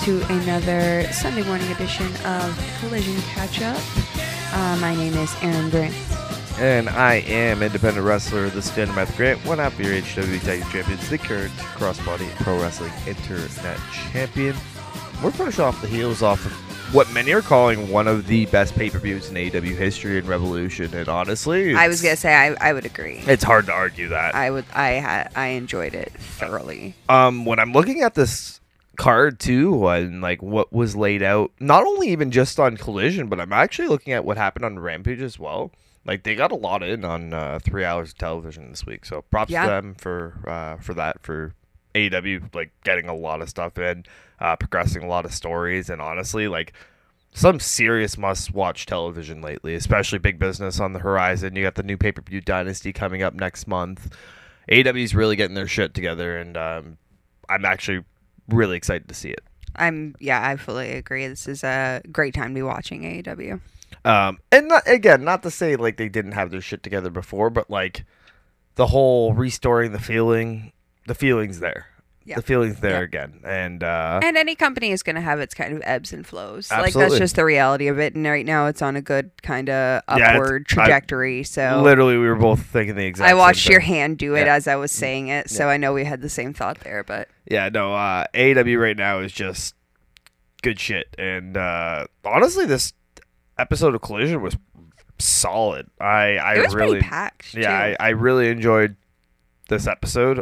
to another Sunday morning edition of Collision Catch Up. My name is Aaron Grant. And I am independent wrestler, the Stand Matthew Grant, one half of your HW Tag Team Champions, the current Crossbody Pro Wrestling Internet Champion. We're fresh off the heels off of what many are calling one of the best pay-per-views in AEW history and Revolution, and honestly, I was gonna say I would agree. It's hard to argue that. I enjoyed it thoroughly. When I'm looking at this card too, and like what was laid out, not only even just on Collision, but I'm actually looking at what happened on Rampage as well. Like, they got a lot in on 3 hours of television this week, so props to them for that, for AEW, like, getting a lot of stuff in, progressing a lot of stories, and honestly, like, some serious must-watch television lately, especially Big Business on the horizon. You got the new pay-per-view Dynasty coming up next month. AEW's really getting their shit together, and I'm actually really excited to see it. I fully agree. This is a great time to be watching AEW. And not to say like they didn't have their shit together before, but like the whole restoring the feeling's there. Yeah. The feeling's there again. And any company is going to have its kind of ebbs and flows. Absolutely. Like, that's just the reality of it. And right now it's on a good kind of upward trajectory. So literally we were both thinking the exact same I watched thing. your hand do it as I was saying it. So I know we had the same thought there, but AEW right now is just good shit. And honestly, this episode of Collision was solid. It was really pretty packed. Yeah, too. I really enjoyed this episode.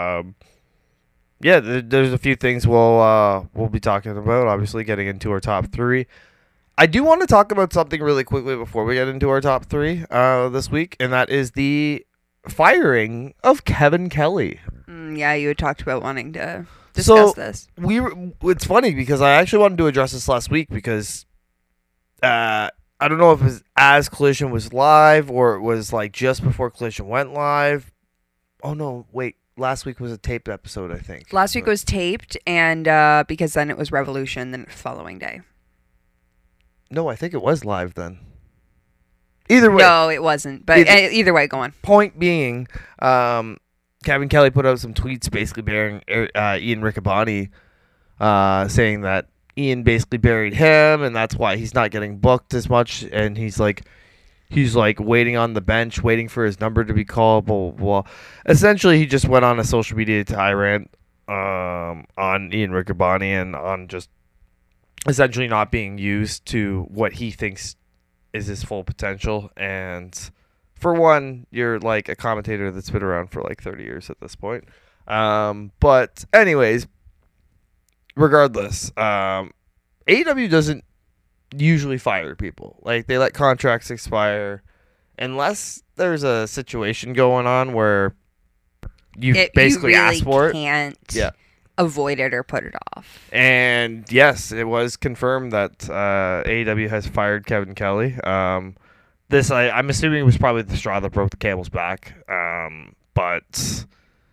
There's a few things we'll be talking about. Obviously, getting into our top three. I do want to talk about something really quickly before we get into our top three this week, and that is the firing of Kevin Kelly. You had talked about wanting to discuss this. It's funny because I actually wanted to address this last week because I don't know if it was as Collision was live or it was like just before Collision went live. Oh no, wait. Last week was a taped episode, I think. Last week was taped, and because then it was Revolution the following day. No, I think it was live then. Either way. No, it wasn't. But either way, go on. Point being, Kevin Kelly put out some tweets basically burying Ian Riccaboni, saying that Ian basically buried him, and that's why he's not getting booked as much. And he's like waiting on the bench, waiting for his number to be called. Blah blah blah. Essentially, he just went on a social media tirade on Ian Riccaboni and on just essentially not being used to what he thinks is his full potential. And for one, you're like a commentator that's been around for like 30 years at this point. But anyways. Regardless, AEW doesn't usually fire people. Like, they let contracts expire unless there's a situation going on where you basically really asked for it. Can't avoid it or put it off. And yes, it was confirmed that AEW has fired Kevin Kelly. This I'm assuming was probably the straw that broke the camel's back. But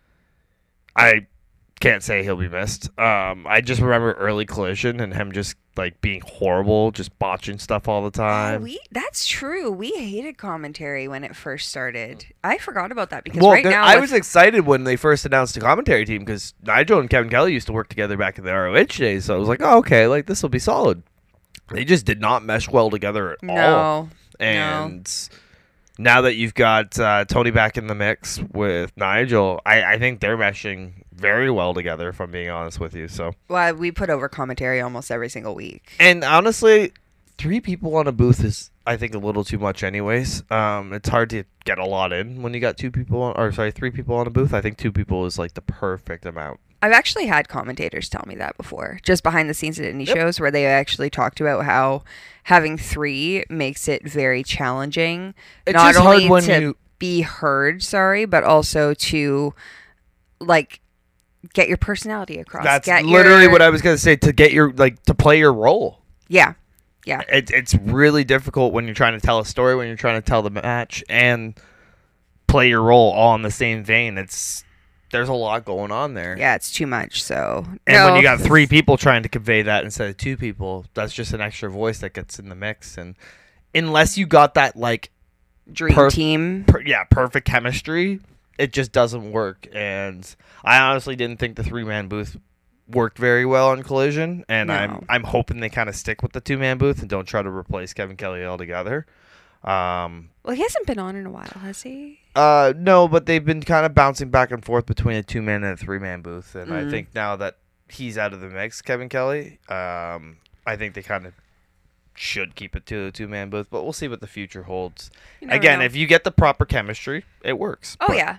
I can't say he'll be missed. I just remember early Collision and him just like being horrible, just botching stuff all the time. That's true. We hated commentary when it first started. I forgot about that because now I was excited when they first announced the commentary team because Nigel and Kevin Kelly used to work together back in the ROH days. So I was like, oh, okay, like this will be solid. They just did not mesh well together at all. And now that you've got Tony back in the mix with Nigel, I think they're meshing very well together, if I'm being honest with you. So, well, we put over commentary almost every single week. And honestly, 3 people on a booth is, I think, a little too much anyways. It's hard to get a lot in when you got 3 people on a booth. I think 2 people is like the perfect amount. I've actually had commentators tell me that before, just behind the scenes at indie shows, where they actually talked about how having 3 makes it very challenging. It's not just only hard when to be heard, but also to like get your personality across. That's literally what I was gonna say. To get to play your role. Yeah. It's really difficult when you're trying to tell a story, when you're trying to tell the match, and play your role all in the same vein. There's a lot going on there. Yeah, it's too much. So, and when you got 3 people trying to convey that instead of 2 people, that's just an extra voice that gets in the mix. And unless you got that like dream team, perfect chemistry, it just doesn't work. And I honestly didn't think the 3-man booth worked very well on Collision, and No. I'm hoping they kind of stick with the 2-man booth and don't try to replace Kevin Kelly altogether. Well, he hasn't been on in a while, has he? No, but they've been kind of bouncing back and forth between a 2-man and a 3-man booth, and I think now that he's out of the mix, Kevin Kelly, I think they kind of should keep it to a 2-man booth, but we'll see what the future holds. You never Again, know. if you get the proper chemistry, it works. Oh, But, yeah.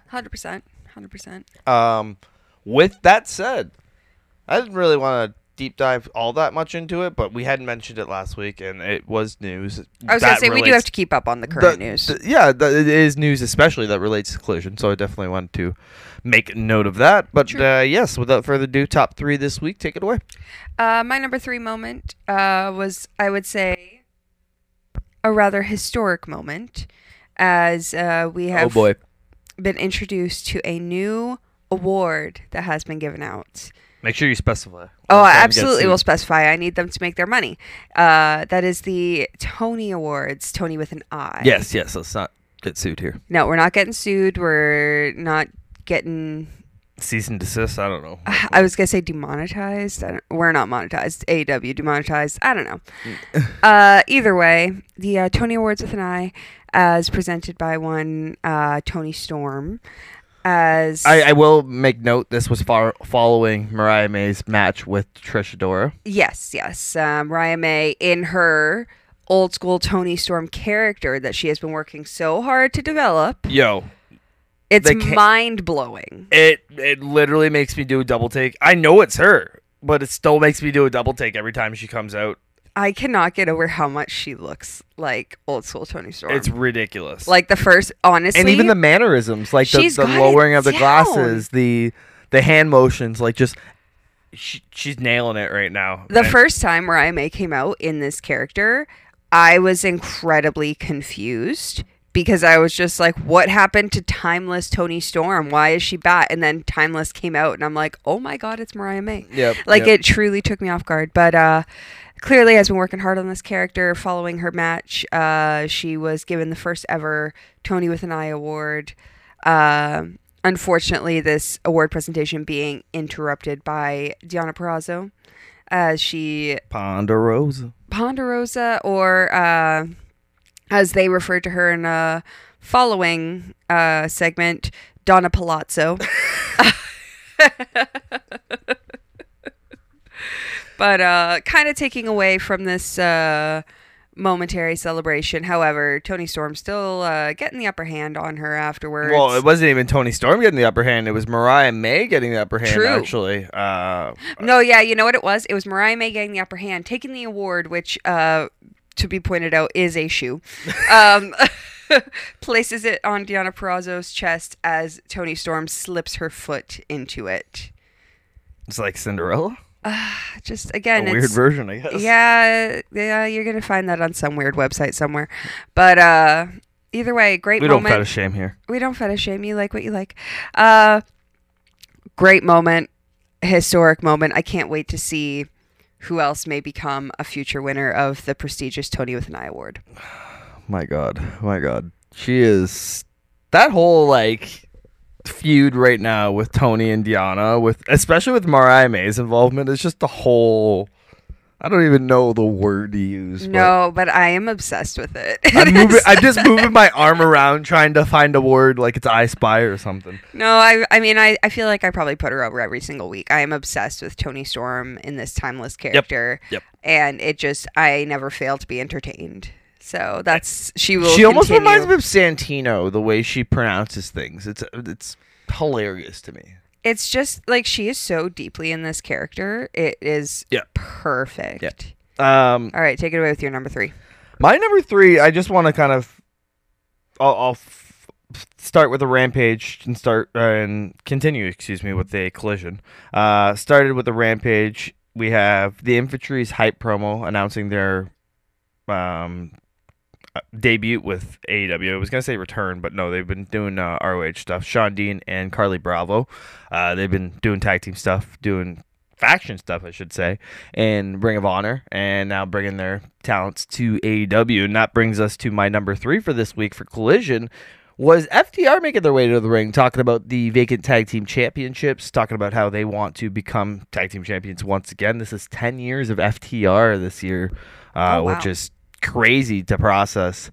100%. With that said, I didn't really want to deep dive all that much into it, but we hadn't mentioned it last week, and it was news. I was going to say, we do have to keep up on the current news. It is news, especially that relates to Collision, so I definitely wanted to make note of that. But yes, without further ado, top 3 this week. Take it away. My number 3 moment was, I would say, a rather historic moment, as we have been introduced to a new award that has been given out. Make sure you specify. Oh, I absolutely will specify. I need them to make their money. That is the Tony Awards, Tony with an I. Yes, let's not get sued here. No, we're not getting sued. We're not getting... Cease and desist? I don't know. I was going to say demonetized. We're not monetized. AEW demonetized. I don't know. Either way, the Tony Awards with an I, as presented by one Tony Storm. As I will make note, this was following Mariah May's match with Trish Adora. Yes. Mariah May, in her old school Tony Storm character that she has been working so hard to develop. Yo. It's mind-blowing. It literally makes me do a double take. I know it's her, but it still makes me do a double take every time she comes out. I cannot get over how much she looks like old school Tony Storm. It's ridiculous. Like the first, honestly. And even the mannerisms, like the lowering of the glasses, the hand motions, like just, she's nailing it right now. The first time Mariah May came out in this character, I was incredibly confused. Because I was just like, what happened to Timeless Tony Storm? Why is she back? And then Timeless came out, and I'm like, oh my God, it's Mariah May. It truly took me off guard. But clearly has been working hard on this character. Following her match, she was given the first ever Tony with an I award. Unfortunately, this award presentation being interrupted by Deonna Purrazzo, as she... Ponderosa, or... as they referred to her in a following segment, Donna Palazzo. But kind of taking away from this momentary celebration. However, Tony Storm still getting the upper hand on her afterwards. Well, it wasn't even Tony Storm getting the upper hand. It was Mariah May getting the upper hand, actually. No, yeah, you know what it was? It was Mariah May getting the upper hand, taking the award, which... to be pointed out, is a shoe. Places it on Deonna Purrazzo's chest as Tony Storm slips her foot into it. It's like Cinderella? Just, again, a weird version, I guess. Yeah, you're going to find that on some weird website somewhere. But either way, great moment. We don't fetish shame here. We don't fetish shame. You like what you like. Great moment. Historic moment. I can't wait to see... who else may become a future winner of the prestigious Tony with an I award. My God. She is... That whole, feud right now with Tony and Deonna, especially with Mariah May's involvement, is just the whole... I don't even know the word to use. No, but I am obsessed with it. I'm just moving my arm around trying to find a word like it's I Spy or something. No, I mean, I feel like I probably put her over every single week. I am obsessed with Tony Storm in this timeless character. Yep. And it just, I never fail to be entertained. So that's, she almost reminds me of Santino, the way she pronounces things. It's hilarious to me. It's just she is so deeply in this character. It is perfect. Yeah. All right, take it away with your number 3. My number 3, I just want to kind of, I'll start with a Rampage and continue with a Collision. Started with a Rampage. We have the Infantry's hype promo announcing their debut with AEW. I was going to say return, but no, they've been doing ROH stuff. Sean Dean and Carly Bravo. They've been doing tag team stuff, doing faction stuff, I should say, in Ring of Honor, and now bringing their talents to AEW. And that brings us to my number 3 for this week for Collision, was FTR making their way to the ring, talking about the vacant tag team championships, talking about how they want to become tag team champions once again. This is 10 years of FTR this year, which is crazy to process.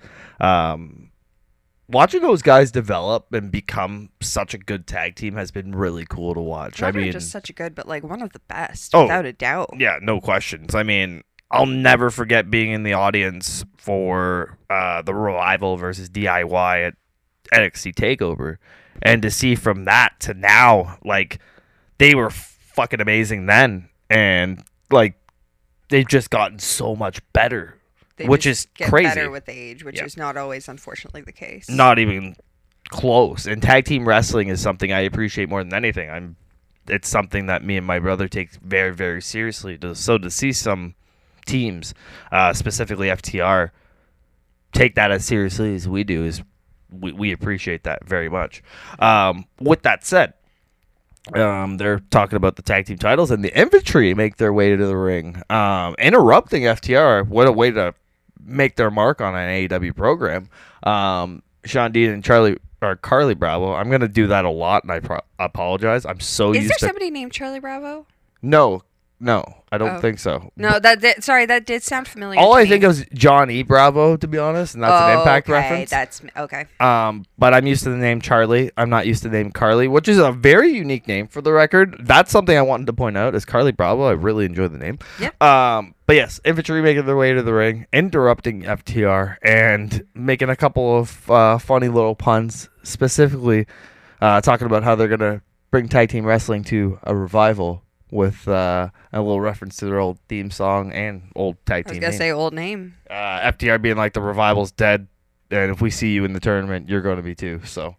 Watching those guys develop and become such a good tag team has been really cool to watch. Not just such a good, but like one of the best, without a doubt. Yeah, no questions. I mean, I'll never forget being in the audience for the Revival versus DIY at NXT TakeOver, and to see from that to now, like, they were fucking amazing then, and like they've just gotten so much better. Which is crazy. Better with age, which is not always, unfortunately, the case. Not even close. And tag team wrestling is something I appreciate more than anything. It's something that me and my brother take very, very seriously. So to see some teams, specifically FTR, take that as seriously as we do, is we appreciate that very much. With that said, they're talking about the tag team titles, and the Infantry make their way to the ring, interrupting FTR. What a way to make their mark on an AEW program. Sean Dean and Carly Bravo. I'm going to do that a lot, and I apologize. I'm so used to... Is there somebody named Charlie Bravo? No, I don't think so. No, that did sound familiar. All I think of is John E. Bravo, to be honest, and that's an Impact reference. That's okay. But I'm used to the name Charlie. I'm not used to the name Carly, which is a very unique name for the record. That's something I wanted to point out is Carly Bravo. I really enjoy the name. Yep. But yes, Infantry making their way to the ring, interrupting FTR, and making a couple of funny little puns, specifically talking about how they're going to bring tag team wrestling to a revival with a little reference to their old theme song and old tag team name. I was going to say old name. FTR being like, the revival's dead, and if we see you in the tournament, you're going to be too. So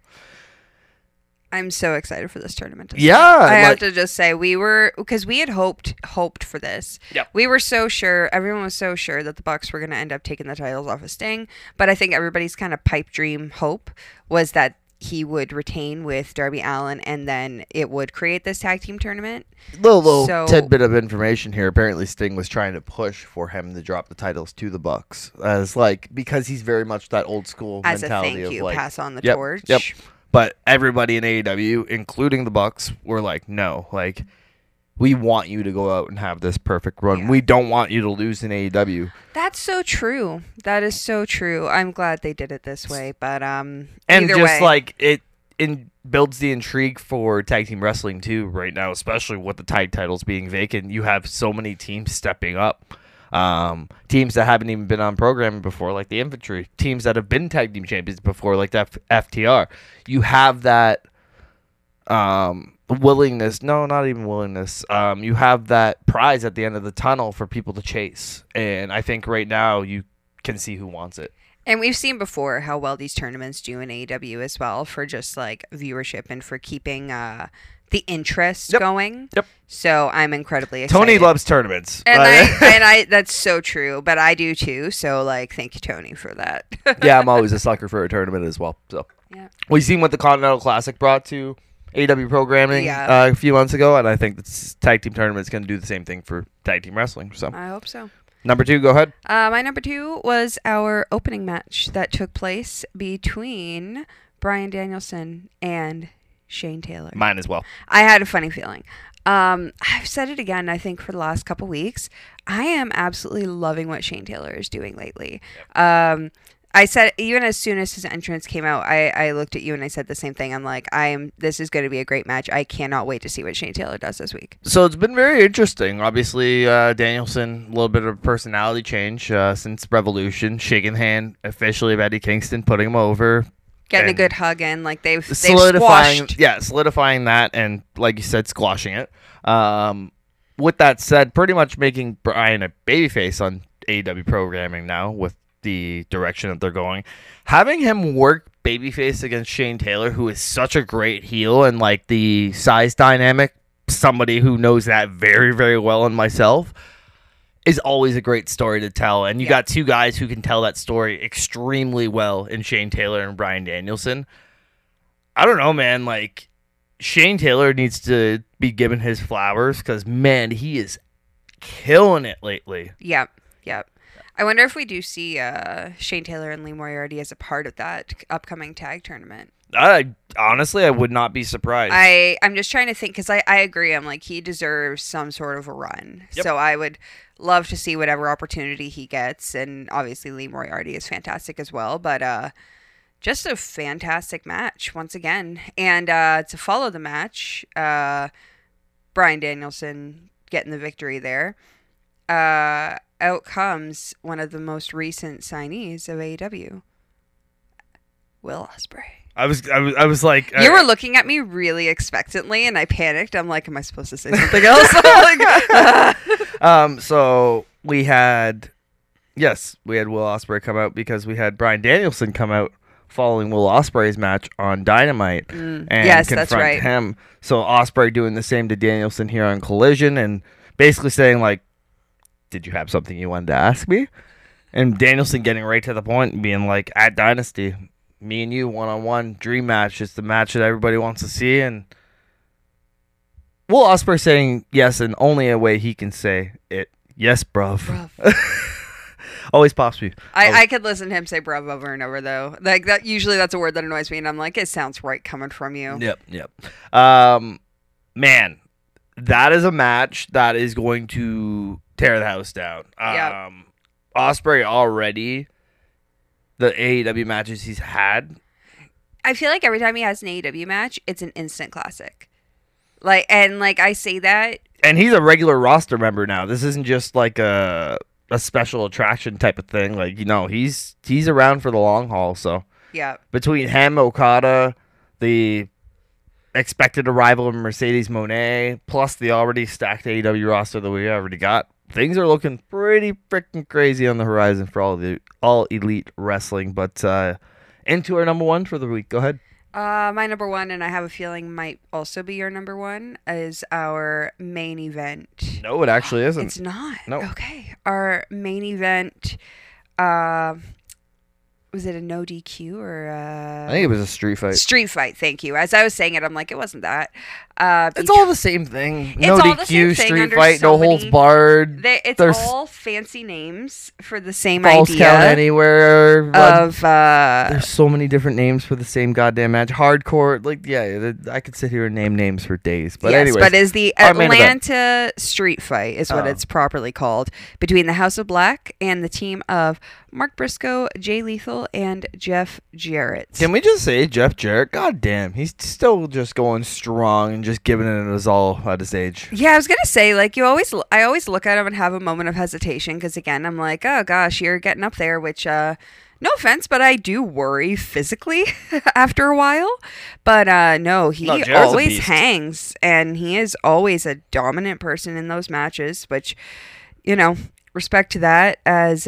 I'm so excited for this tournament. I have to just say, because we had hoped for this. Yep. We were so sure, everyone was so sure that the Bucks were going to end up taking the titles off of Sting, but I think everybody's kind of pipe dream hope was that he would retain with Darby Allin, and then it would create this tag team tournament. Little tidbit of information here. Apparently, Sting was trying to push for him to drop the titles to the Bucks, as because he's very much that old school as mentality a thank you, of pass on the torch. Yep. But everybody in AEW, including the Bucks, were like, no, we want you to go out and have this perfect run. Yeah. We don't want you to lose in AEW. That's so true. That is so true. I'm glad they did it this way, but and just way. It builds the intrigue for tag team wrestling too right now, especially with the tag titles being vacant. You have so many teams stepping up. Teams that haven't even been on programming before, like the Infantry. Teams that have been tag team champions before, like the FTR. You have that willingness. No, not even willingness. You have that prize at the end of the tunnel for people to chase. And I think right now you can see who wants it. And we've seen before how well these tournaments do in AEW as well for just viewership and for keeping the interest going. Yep. So I'm incredibly excited. Tony loves tournaments. And I that's so true, but I do too. So thank you, Tony, for that. Yeah, I'm always a sucker for a tournament as well. So yeah. We've seen what the Continental Classic brought to AEW programming a few months ago, and I think this tag team tournament is going to do the same thing for tag team wrestling. So I hope so. Number 2, go ahead. My number 2 was our opening match that took place between Bryan Danielson and Shane Taylor. Mine as well. I had a funny feeling. I've said it again, I think, for the last couple weeks. I am absolutely loving what Shane Taylor is doing lately. Yep. I said, even as soon as his entrance came out, I looked at you and I said the same thing. I'm like, this is going to be a great match. I cannot wait to see what Shane Taylor does this week. So it's been very interesting. Obviously, Danielson, a little bit of personality change since Revolution. Shaking hand officially of Eddie Kingston, putting him over. Getting a good hug in. They've squashed. Yeah, solidifying that and, like you said, squashing it. With that said, pretty much making Bryan a babyface on AEW programming now with the direction that they're going. Having him work babyface against Shane Taylor, who is such a great heel, and the size dynamic, somebody who knows that very, very well, and myself, is always a great story to tell. And you got two guys who can tell that story extremely well in Shane Taylor and Bryan Danielson. I don't know, man. Shane Taylor needs to be given his flowers because, man, he is killing it lately. Yeah. Yep. I wonder if we do see Shane Taylor and Lee Moriarty as a part of that upcoming tag tournament. Honestly, I would not be surprised. I'm just trying to think because I agree. I'm like, he deserves some sort of a run. Yep. So I would love to see whatever opportunity he gets. And obviously, Lee Moriarty is fantastic as well. But just a fantastic match once again. And to follow the match, Bryan Danielson getting the victory there. Out comes one of the most recent signees of AEW, Will Ospreay. I was like, You were looking at me really expectantly, and I panicked. I'm like, am I supposed to say something else? So we had Will Ospreay come out because we had Bryan Danielson come out following Will Ospreay's match on Dynamite and yes, confront that's right. him. So Ospreay doing the same to Danielson here on Collision and basically saying like, did you have something you wanted to ask me? And Danielson getting right to the point and being like, at Dynasty, me and you one-on-one dream match is the match that everybody wants to see. And Will Ospreay saying yes in only a way he can say it. Yes, bruv. Always pops me. I could listen to him say bruv over and over, though. Like that. Usually that's a word that annoys me, and I'm like, it sounds right coming from you. Yep. Man, that is a match that is going to tear the house down. Yep. Ospreay already, the AEW matches he's had. I feel like every time he has an AEW match, it's an instant classic. Like I say that. And he's a regular roster member now. This isn't just like a special attraction type of thing. Like, he's around for the long haul. So yeah, between him, Okada, the expected arrival of Mercedes Moné, plus the already stacked AEW roster that we already got, things are looking pretty freaking crazy on the horizon for all elite wrestling. But into our number one for the week. Go ahead. My number one, and I have a feeling might also be your number one, is our main event. No, it actually isn't. It's not. No. Okay. Our main event, was it a no DQ or I think it was a street fight. Street fight, thank you. As I was saying it, I'm like, it wasn't that. It's all the same thing. No all the same DQ, thing street under fight, so no holds many- barred. It's all fancy names for the same False idea count anywhere. of There's so many different names for the same goddamn match. Hardcore, I could sit here and name names for days. But yes, anyways, but is the our main event. Atlanta Street Fight is what it's properly called, between the House of Black and the team of Mark Briscoe, Jay Lethal, and Jeff Jarrett. Can we just say Jeff Jarrett? God damn, he's still just going strong and just giving it his all at his age. Yeah, I was gonna say, like, I always look at him and have a moment of hesitation because, again, I'm like, oh gosh, you're getting up there, which, no offense, but I do worry physically after a while. But no, he No, Jarrett's a always beast. hangs, and he is always a dominant person in those matches, which, respect to that, as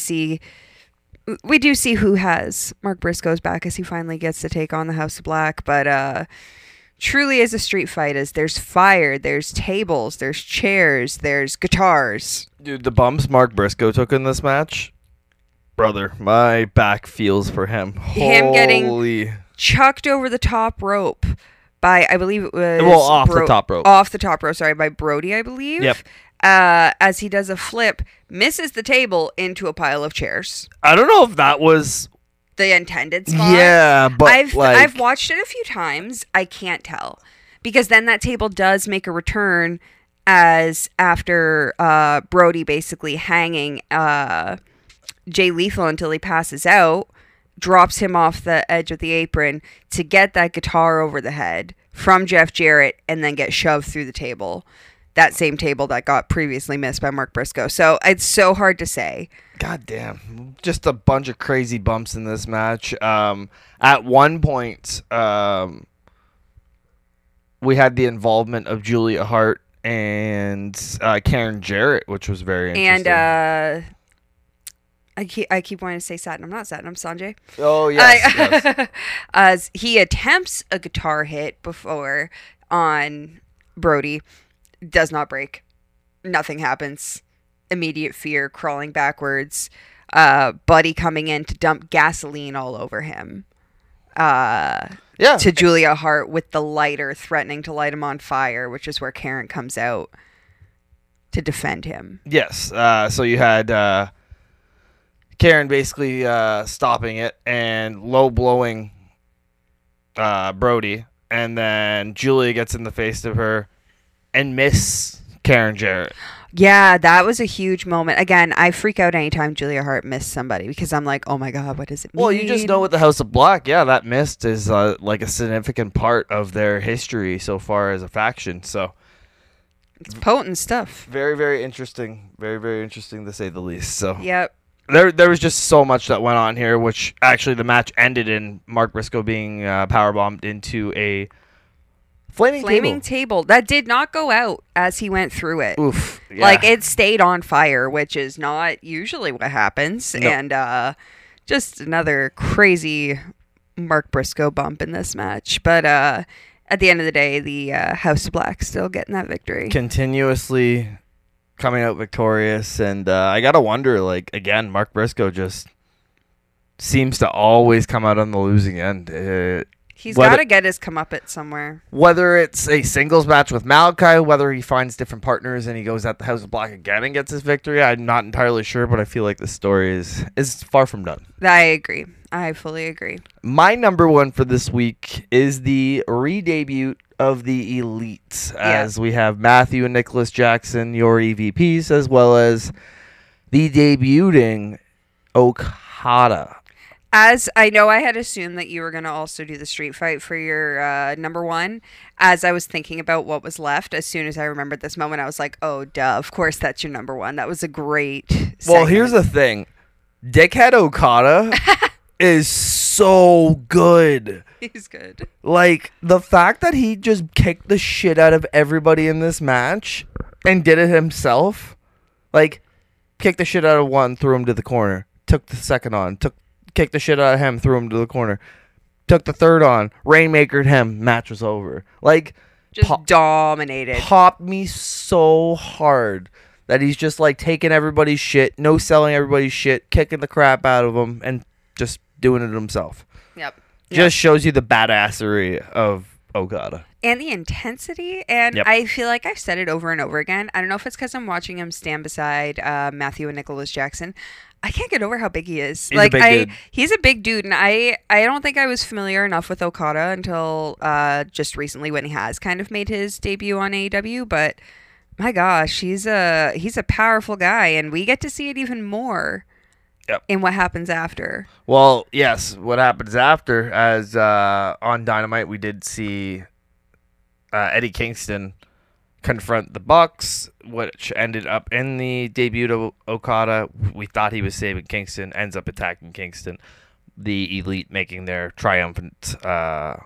we do see who has Mark Briscoe's back as he finally gets to take on the House of Black. But truly, as a street fight is, there's fire, there's tables, there's chairs, there's guitars. Dude, the bumps Mark Briscoe took in this match, brother, my back feels for him. Him getting Holy. chucked over the top rope by, I believe it was... Well, off the top rope. Off the top rope, sorry, by Brody, I believe. Yep. As he does a flip, misses the table into a pile of chairs. I don't know if that was... The intended spot. Yeah, but I've watched it a few times. I can't tell. Because then that table does make a return as after Brody basically hanging Jay Lethal until he passes out, drops him off the edge of the apron to get that guitar over the head from Jeff Jarrett and then get shoved through the table. That same table that got previously missed by Mark Briscoe. So it's so hard to say. God damn. Just a bunch of crazy bumps in this match. At one point, we had the involvement of Julia Hart and Karen Jarrett, which was very interesting. And I keep wanting to say Satnam. Not Satnam, Sanjay. Oh, yes. As he attempts a guitar hit before on Brody. Does not break. Nothing happens. Immediate fear, crawling backwards. Buddy coming in to dump gasoline all over him. To Julia Hart with the lighter, threatening to light him on fire, which is where Karen comes out. to defend him. Yes. So you had Karen basically stopping it and low blowing Brody, and then Julia gets in the face of her and miss Karen Jarrett. Yeah, that was a huge moment. Again, I freak out anytime Julia Hart missed somebody because I'm like, oh my God, what does it mean? Well, you just know with the House of Black, yeah, that missed is like a significant part of their history so far as a faction. So it's potent stuff. very, very interesting. Very, very interesting to say the least. So Yep. there was just so much that went on here, which actually the match ended in Mark Briscoe being powerbombed into a flaming table that did not go out as he went through it. Oof. Yeah. Like it stayed on fire, which is not usually what happens. No. And just another crazy Mark Briscoe bump in this match. But at the end of the day, the House of Black still getting that victory. Continuously coming out victorious, and I gotta wonder, like, again, Mark Briscoe just seems to always come out on the losing end. He's got to get his comeuppance somewhere. Whether it's a singles match with Malachi, whether he finds different partners and he goes at the House of Black again and gets his victory, I'm not entirely sure, but I feel like this story is far from done. I agree. I fully agree. My number one for this week is the re-debut of the Elite, as we have Matthew and Nicholas Jackson, your EVPs, as well as the debuting Okada. As I know, I had assumed that you were going to also do the street fight for your number one. As I was thinking about what was left, as soon as I remembered this moment, I was like, oh, duh, of course that's your number one. That was a great segment. Well, here's the thing. Dickhead Okada is so good. He's good. Like, the fact that he just kicked the shit out of everybody in this match and did it himself. Like, kicked the shit out of one, threw him to the corner. Took the second on, kicked the shit out of him, threw him to the corner. Took the third on, Rainmakered him, match was over. Like, just dominated. Popped me so hard that he's just like taking everybody's shit, no selling everybody's shit, kicking the crap out of them, and just doing it himself. Yep. Just shows you the badassery of Okada. And the intensity. And I feel like I've said it over and over again. I don't know if it's because I'm watching him stand beside Matthew and Nicholas Jackson. I can't get over how big he is. He's a big dude, and I don't think I was familiar enough with Okada until just recently when he has kind of made his debut on AEW. But my gosh, he's a powerful guy, and we get to see it even more in what happens after. Well, yes, what happens after, as on Dynamite we did see Eddie Kingston confront the Bucks, which ended up in the debut of Okada. We thought he was saving Kingston, ends up attacking Kingston. The Elite making their triumphant, debut.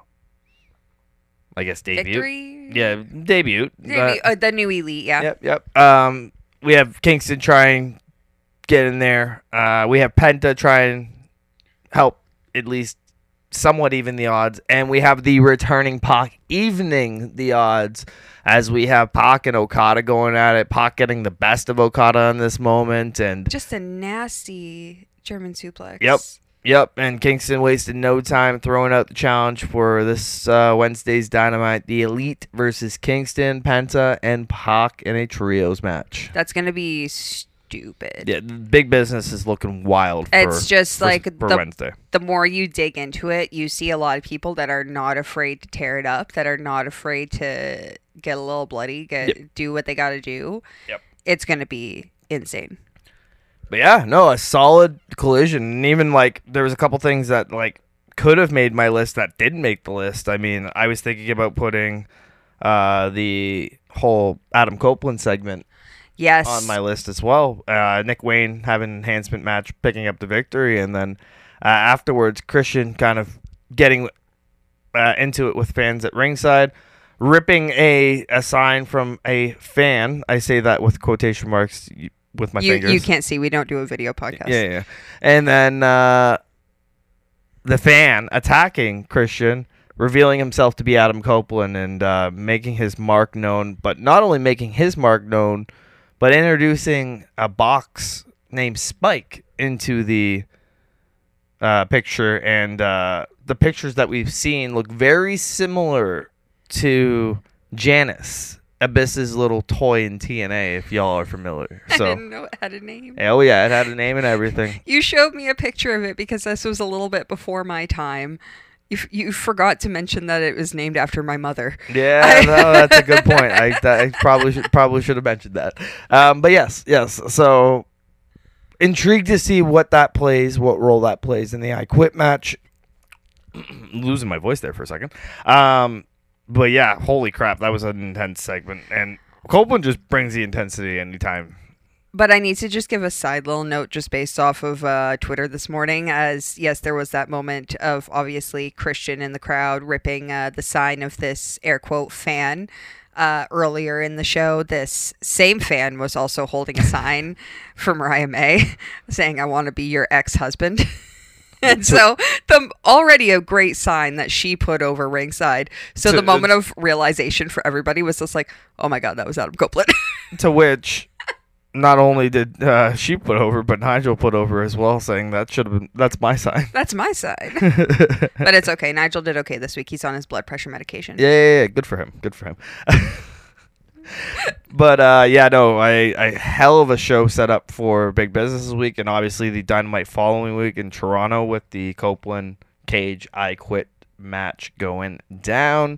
Victory? Yeah, debut. The new Elite, yeah. Yep. We have Kingston try and get in there. We have Penta try and help at least somewhat even the odds, and we have the returning Pac evening the odds, as we have Pac and Okada going at it. Pac getting the best of Okada in this moment, and just a nasty German suplex. Yep. And Kingston wasted no time throwing out the challenge for this Wednesday's Dynamite: the Elite versus Kingston, Penta, and Pac in a trios match. That's gonna be stupid. Yeah, big business is looking wild. It's just for Wednesday. The more you dig into it, you see a lot of people that are not afraid to tear it up, that are not afraid to get a little bloody, do what they got to do. Yep. It's going to be insane. But yeah, no, a solid collision. And even like there was a couple things that like could have made my list that didn't make the list. I mean, I was thinking about putting the whole Adam Copeland segment on my list as well. Nick Wayne having an enhancement match, picking up the victory, and then afterwards Christian kind of getting into it with fans at ringside, ripping a sign from a fan. I say that with quotation marks with my fingers. You can't see. We don't do a video podcast. Yeah. And then the fan attacking Christian, revealing himself to be Adam Copeland, and making his mark known. But not only making his mark known, but introducing a box named Spike into the picture. And the pictures that we've seen look very similar to Janice Abyss's little toy in TNA, if y'all are familiar. I So, didn't know it had a name. oh yeah, it had a name and everything. You showed me a picture of it because this was a little bit before my time. You forgot to mention that it was named after my mother. Yeah, no, that's a good point. I probably should have mentioned that. But yes. So intrigued to see what role that plays in the I Quit match. Losing my voice there for a second. But yeah, holy crap, that was an intense segment, and Copeland just brings the intensity anytime. But I need to just give a side little note just based off of Twitter this morning, as yes, there was that moment of obviously Christian in the crowd ripping the sign of this air quote fan. Earlier in the show, this same fan was also holding a sign for Mariah May saying, "I want to be your ex-husband." And so already a great sign that she put over ringside. So the moment of realization for everybody was just like, oh my God, that was Adam Copeland. To which not only did she put over, but Nigel put over as well, saying that's my sign. That's my sign. But it's okay. Nigel did okay this week. He's on his blood pressure medication. Yeah. Good for him. But a hell of a show set up for Big Business this week, and obviously the Dynamite following week in Toronto with the Copeland Cage I Quit match going down.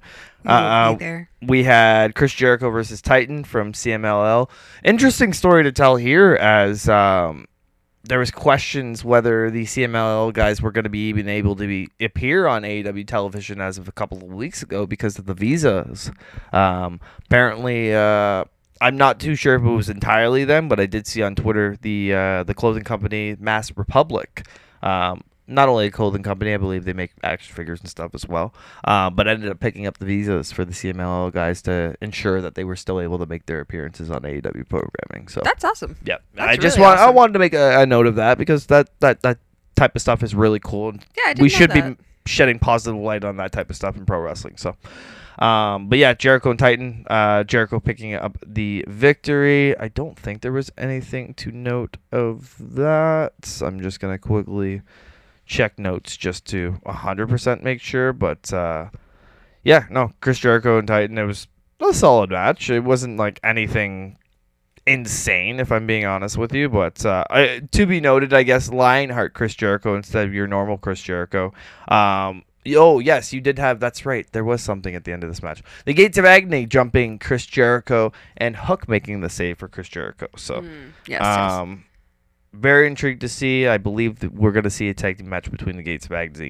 We had Chris Jericho versus Titan from CMLL. Interesting story to tell here, as there was questions whether the CMLL guys were going to be even able to appear on AEW television as of a couple of weeks ago because of the visas. Apparently, I'm not too sure if it was entirely them, but I did see on Twitter the clothing company Mass Republic. Not only a clothing company, I believe they make action figures and stuff as well, but ended up picking up the visas for the CMLL guys to ensure that they were still able to make their appearances on AEW programming. So that's awesome. Yeah, That's I wanted to make a note of that because that type of stuff is really cool. And yeah, we should be shedding positive light on that type of stuff in pro wrestling. So, but yeah, Jericho and Titan, Jericho picking up the victory. I don't think there was anything to note of that. I'm just gonna quickly check notes just to 100% make sure, but Chris Jericho and Titan, it was a solid match. It wasn't like anything insane, if I'm being honest with you, but to be noted, I guess, Lionheart Chris Jericho instead of your normal Chris Jericho. Yes, you did have, that's right, there was something at the end of this match. The Gates of Agony jumping Chris Jericho and Hook making the save for Chris Jericho. So yes. Very intrigued to see. I believe that we're going to see a tag team match between the Gates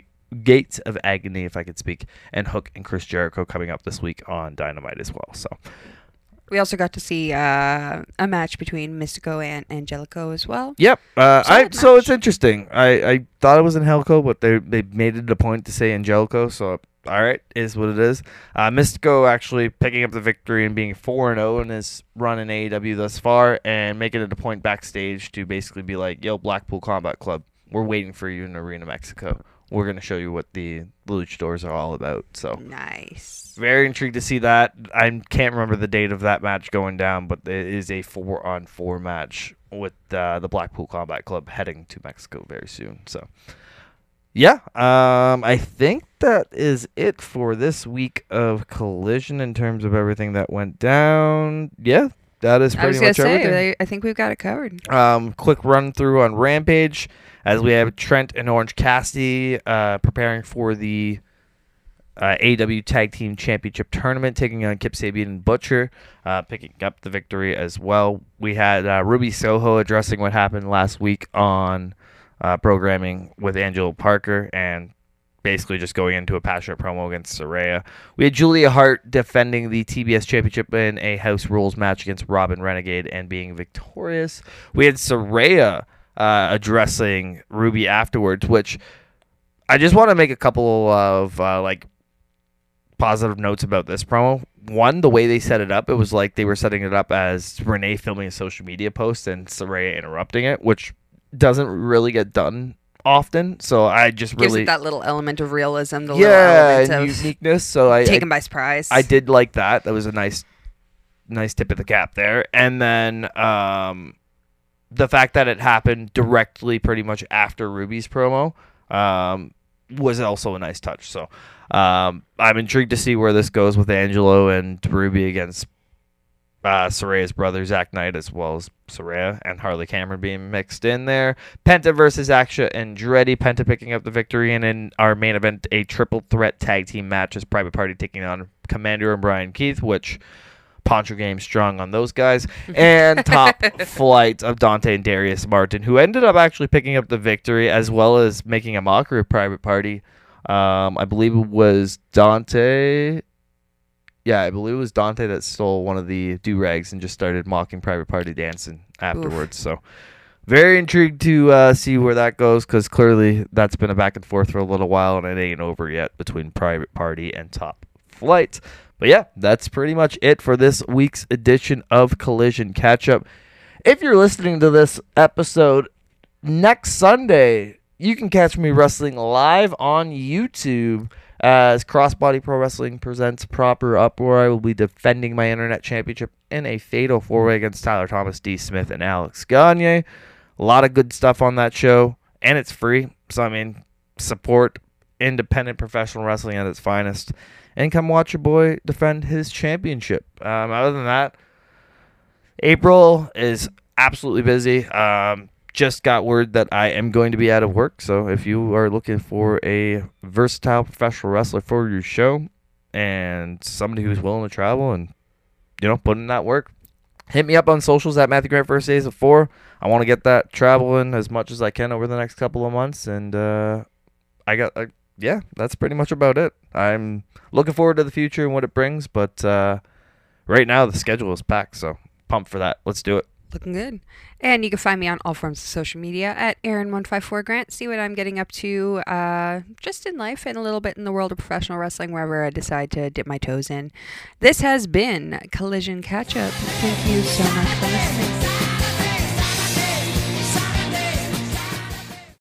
of Agony, if I could speak, and Hook and Chris Jericho coming up this week on Dynamite as well. So we also got to see a match between Mystico and Angelico as well. Yep. So it's interesting. I thought it was Angelico, but they made it a point to say Angelico. So all right, is what it is. Mystico actually picking up the victory and being 4-0 in his run in AEW thus far, and making it a point backstage to basically be like, "Yo, Blackpool Combat Club, we're waiting for you in Arena, Mexico. We're going to show you what the luchadors are all about." So nice. Very intrigued to see that. I can't remember the date of that match going down, but it is a 4-on-4 match with the Blackpool Combat Club heading to Mexico very soon. So yeah, I think that is it for this week of Collision in terms of everything that went down. Yeah, that is pretty much everything. I think we've got it covered. Quick run through on Rampage, as we have Trent and Orange Cassidy preparing for the AEW Tag Team Championship Tournament, taking on Kip Sabian and Butcher, picking up the victory as well. We had Ruby Soho addressing what happened last week on programming with Angelo Parker, and basically just going into a passionate promo against Saraya. We had Julia Hart defending the TBS Championship in a House Rules match against Robin Renegade and being victorious. We had Saraya addressing Ruby afterwards, which I just want to make a couple of positive notes about this promo. One, the way they set it up, it was like they were setting it up as Renee filming a social media post and Saraya interrupting it, which doesn't really get done often. So I just gives really it that little element of realism, the little element of uniqueness. So I taken by surprise. I did like that. That was a nice tip of the cap there. And then the fact that it happened directly, pretty much after Ruby's promo, was also a nice touch. So I'm intrigued to see where this goes with Angelo and Ruby against Soraya's brother, Zach Knight, as well as Soraya and Harley Cameron being mixed in there. Penta versus Aksha and Andretti. Penta picking up the victory. And in our main event, a triple threat tag team match as Private Party taking on Commander and Brian Keith, which Poncho Game strong on those guys. And Top Flight of Dante and Darius Martin, who ended up actually picking up the victory as well as making a mockery of Private Party. I believe it was Dante. Yeah, I believe it was Dante that stole one of the do-rags and just started mocking Private Party dancing afterwards. Oof. So very intrigued to see where that goes, because clearly that's been a back and forth for a little while, and it ain't over yet between Private Party and Top Flight. But yeah, that's pretty much it for this week's edition of Collision Catch-Up. If you're listening to this episode next Sunday, you can catch me wrestling live on YouTube as Crossbody Pro Wrestling presents Proper Uproar. I will be defending my internet championship in a fatal 4-way against Tyler Thomas, D. Smith, and Alex Gagne. A lot of good stuff on that show, and it's free. So, I mean, support independent professional wrestling at its finest, and come watch your boy defend his championship. Other than that, April is absolutely busy. Just got word that I am going to be out of work, so if you are looking for a versatile professional wrestler for your show and somebody who's willing to travel and, you know, put in that work, hit me up on socials at Matthew Grant First Days at 4. I want to get that travel in as much as I can over the next couple of months, and yeah, that's pretty much about it. I'm looking forward to the future and what it brings, but right now the schedule is packed, so pumped for that. Let's do it. Looking good. And you can find me on all forms of social media at Aaron154Grant. See what I'm getting up to just in life and a little bit in the world of professional wrestling, wherever I decide to dip my toes in. This has been Collision Catch-Up. Thank you so much for listening.